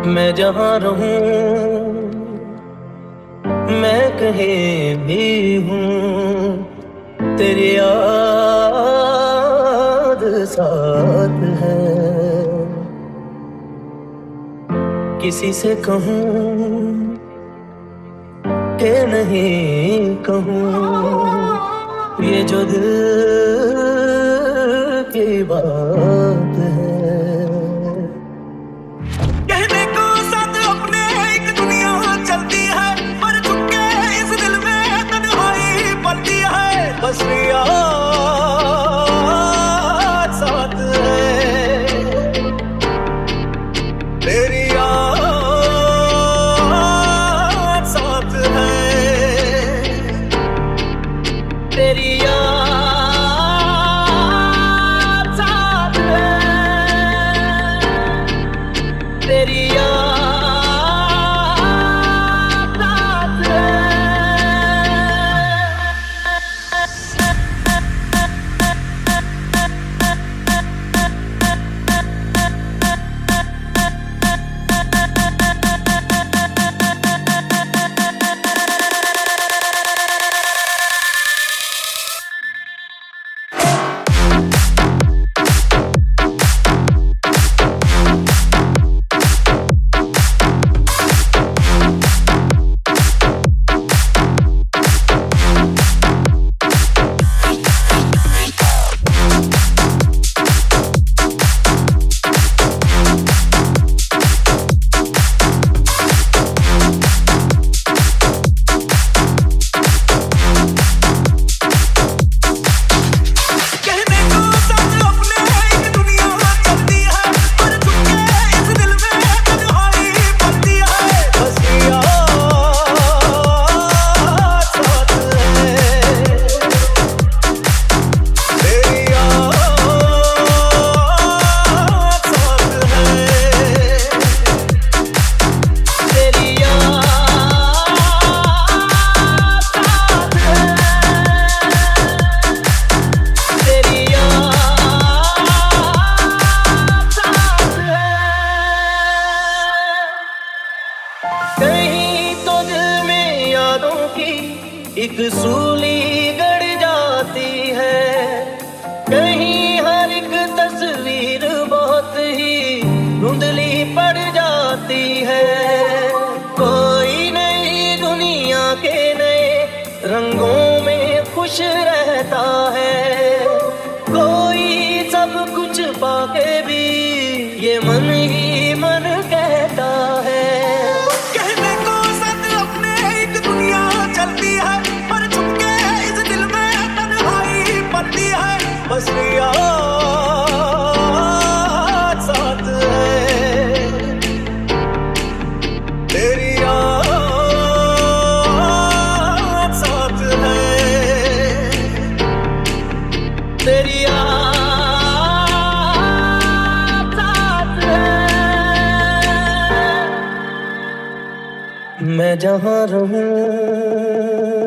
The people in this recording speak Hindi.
मैं जहाँ रहूं, मैं कहीं भी हूँ, तेरी याद साथ है। किसी से कहूँ कि नहीं कहूँ, ये जो दिल की बात है। कहने को साथ अपने एक दुनिया चलती है, पर चुपके इस दिल में तन्हाई पलती है। बस याद साथ है, तेरी याद साथ है, तेरी याद साथ है, तेरी याद साथ है। कहीं तो दिल में यादों की एक सूली गड़ जाती है, कहीं हर एक तस्वीर बहुत ही धुंधली पड़ जाती है। कोई नई दुनिया के नए रंगों में खुश रहता है, कोई सब कुछ पाके भी ये मन ही मन कहता है। बस याद साथ है, तेरी याद साथ है, तेरी याद साथ है। मैं जहाँ रहूं